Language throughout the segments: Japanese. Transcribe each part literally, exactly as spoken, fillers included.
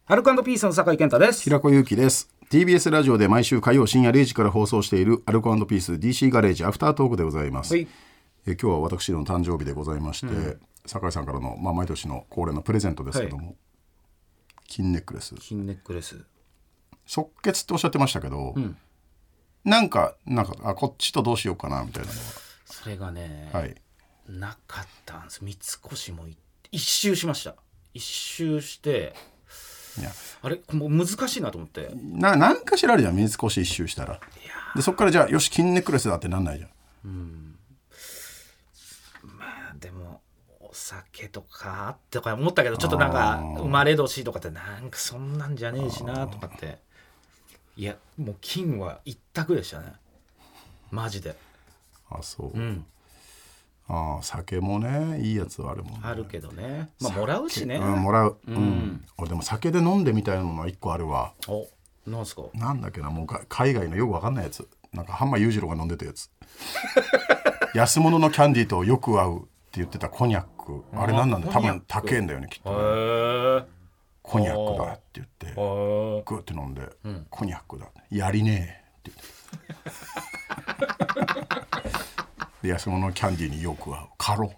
アルコ&ピースの酒井健太です。 平子祐希です。 ティービーエス ラジオで毎週火曜深夜れいじから放送しているアルコ&ピース ディーシー ガレージアフタートークでございます。え今日は私の誕生日でございまして、うん、酒井さんからの、まあ、毎年の恒例のプレゼントですけども、はい、金ネックレス金ネックレス即決っておっしゃってましたけど、うん、なんかなんかあこっちとどうしようかなみたいなのはそれがね、 はい、 なかったんです。三越も一周しました。一周していやあれもう難しいなと思ってな, なんかしらあるじゃん。三越一周したらでそっからじゃあよし金ネックレスだってなんないじゃん。うんまあでもお酒とかとか思ったけどちょっとなんか生まれ年とかってなんかそんなんじゃねえしなとかっていやもう金は一択でしたねマジで。 あそう、 うん、 あ酒もねいいやつはあるもんね。 あるけどね、まあ、もらうしね、 うん、もらう、 うんうん、 俺でも酒で飲んでみたいなのが一個あるわ。 おなんすか。 なんだっけなもう海外のよくわかんないやつなんか半間裕次郎が飲んでたやつ安物のキャンディーとよく合うって言ってたコニャックあれなんなんだ多分高いんだよねきっとね。コニャックだって言ってグーって飲んで、うん、コニャックだやりねえって言ってで安物のキャンディーによく合うカロ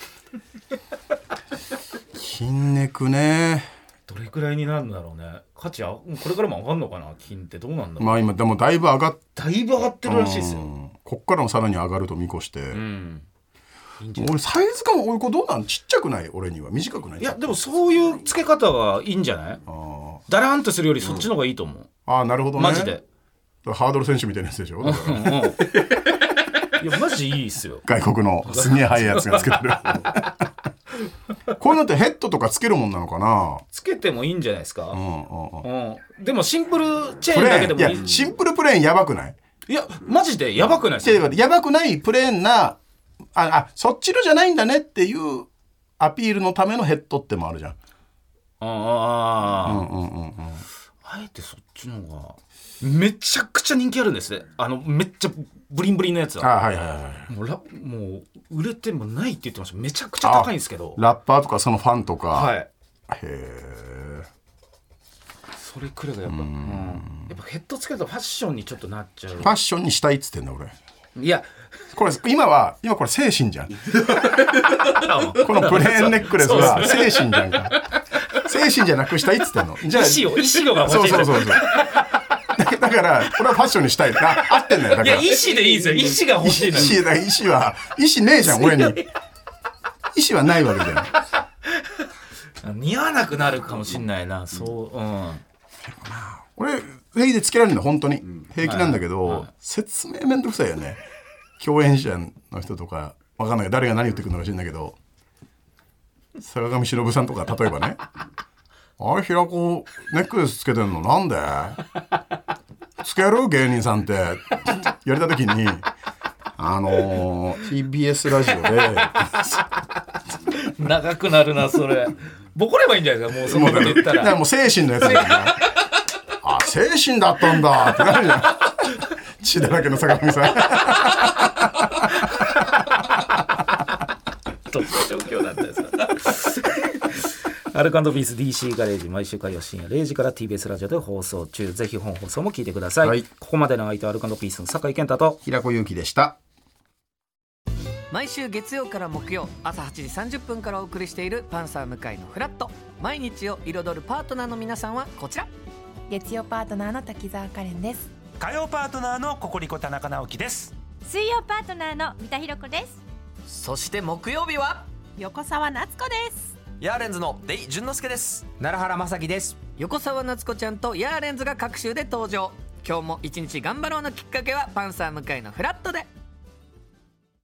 金ネクねどれくらいになるんだろうね。価値はこれからも上がるのかな。金ってどうなんだろう。 まあ今でもだいぶ上がっだいぶ上がってるらしいですよ。 こっからもさらに上がると見越して、うん、 いいんじゃ俺サイズ感俺これどうなんちっちゃくない俺には短くない。 いやでもそういう付け方はいいんじゃない。あだらんとするよりそっちの方がいいと思う、うん、 ああなるほどねマジでハードル選手みたいなやつでしょ。だから、うんうん、いやマジいいっすよ外国のすげえ速いやつがつけてるこういうのってヘッドとかつけるもんなのかな。 つけてもいいんじゃないですか、うんうんうんうん、でもシンプルチェーンだけでもいい。 いやシンプルプレーンやばくない。 いやマジでやばくないですか。 やばくないプレーンなああそっちのじゃないんだねっていうアピールのためのヘッドってもあるじゃん。 ああ、 うんうんうんうん、 あえてそっちの方がめちゃくちゃ人気あるんですね。あのめっちゃブリンブリンのやつは。 あはいはいはい。 もうラもう売れてもないって言ってました。めちゃくちゃ高いんですけど。 ラッパーとかそのファンとか。 はい。へえ。 それくらいがやっぱ、うん、やっぱヘッドつけるとファッションにちょっとなっちゃう。 ファッションにしたいっつってんだ俺。 いやこれ今は今これ精神じゃんこのプレーンネックレスは精神じゃんか精神じゃなくしたいっつってんの。じゃあ意思を意思のが欲しい。 そうそうそうそうだからこれはファッションにしたいな合ってんだよ。だからいや意思でいいですよ。意思が欲しいのに。 意思だ意思は意思ねえじゃん俺に。意思はないわけじゃん。似合わなくなるかもしんないな。そう、うん、 俺平気でつけられるんだ本当に平気なんだけど、はいはい、説明めんどくさいよね。共演者の人とかわかんない誰が何言ってくるのか知んないけど坂上忍さんとか例えばねあれ平子ネックレスつけてんのなんでつける芸人さんってやれた時にあのー、ティービーエス ラジオで長くなるなそれボコればいいんじゃないですか。もうそこで言ったらもう精神のやつだよねあ精神だったんだってなるじゃん血だらけの坂上さんどんな状況なんですかアルコ&ピース ディーシー ガレージ毎週火曜深夜れいじから ティービーエス ラジオで放送中。ぜひ本放送も聞いてください、はい、ここまでの相手はアルコ&ピースの酒井健太と平子祐希でした。 毎週月曜から木曜朝はちじさんじゅっぷんからお送りしているパンサー向井のフラット。毎日を彩るパートナーの皆さんはこちら。 月曜パートナーの滝沢カレンです。 火曜パートナーのココリコ田中直樹です。 水曜パートナーの三田寛子です。 そして木曜日は横澤夏子です。 ヤーレンズのデイ淳之介です。 奈良原雅樹です。 横澤夏子ちゃんとヤーレンズが各週で登場。今日も一日頑張ろうのきっかけはパンサー向井のフラットで。